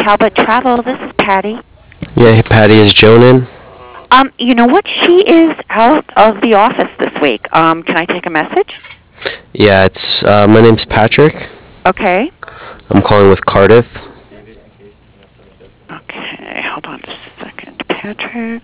Talbot Travel. This is Patty. Yeah, hey Patty, is Joan in? You know what? She is out of the office this week. Can I take a message? Yeah, it's my name's Patrick. Okay. I'm calling with Cardiff. Okay, hold on just a second. Patrick.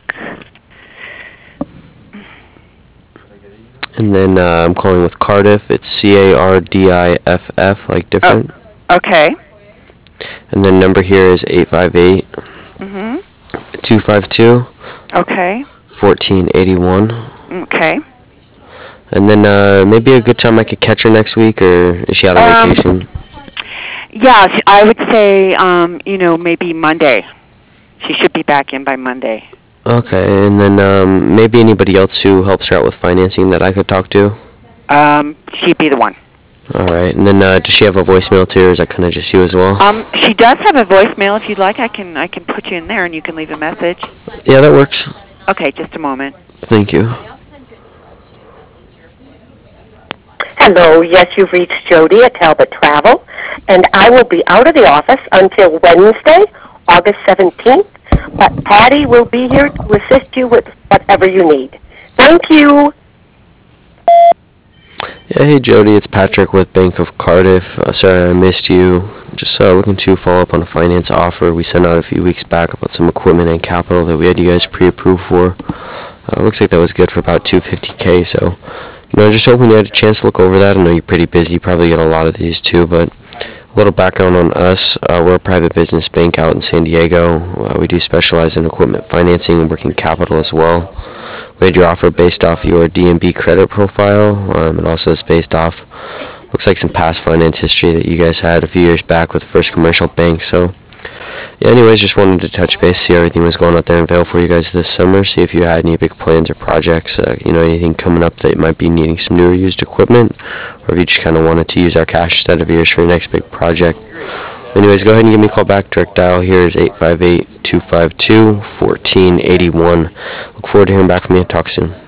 And then I'm calling with Cardiff. It's CARDIFF, like different. Oh, okay. And then number here is 858 Mhm. 252 Okay. 1481. Okay. And then maybe a good time I could catch her next week, or is she out on vacation? Yeah, I would say maybe Monday. She should be back in by Monday. Okay, and then maybe anybody else who helps her out with financing that I could talk to? She'd be the one. All right, and then does she have a voicemail too, or is that kind of just you as well? She does have a voicemail. If you'd like, I can put you in there and you can leave a message. Yeah, that works. Okay, just a moment. Thank you. Hello, yes, you've reached Jody at Talbot Travel, and I will be out of the office until Wednesday, August 17th, but Patty will be here to assist you with whatever you need. Thank you. Yeah, hey Jody, it's Patrick with Bank of Cardiff. Sorry I missed you. Just looking to follow up on a finance offer we sent out a few weeks back about some equipment and capital that we had you guys pre-approved for. Looks like that was good for about $250K, so just hoping you had a chance to look over that. I know you're pretty busy, you probably get a lot of these too, but a little background on us. We're a private business bank out in San Diego. We do specialize in equipment financing and working capital as well. We had your offer based off your D&B credit profile. It also is based off, looks like some past finance history that you guys had a few years back with First Commercial Bank. So, yeah, anyways, just wanted to touch base, see how everything was going out there in Vail for you guys this summer, see if you had any big plans or projects, anything coming up that might be needing some newer used equipment, or if you just kind of wanted to use our cash instead of yours for your next big project. Anyways, go ahead and give me a call back. Direct dial here is 858-252-1481. Look forward to hearing back from you. Talk soon.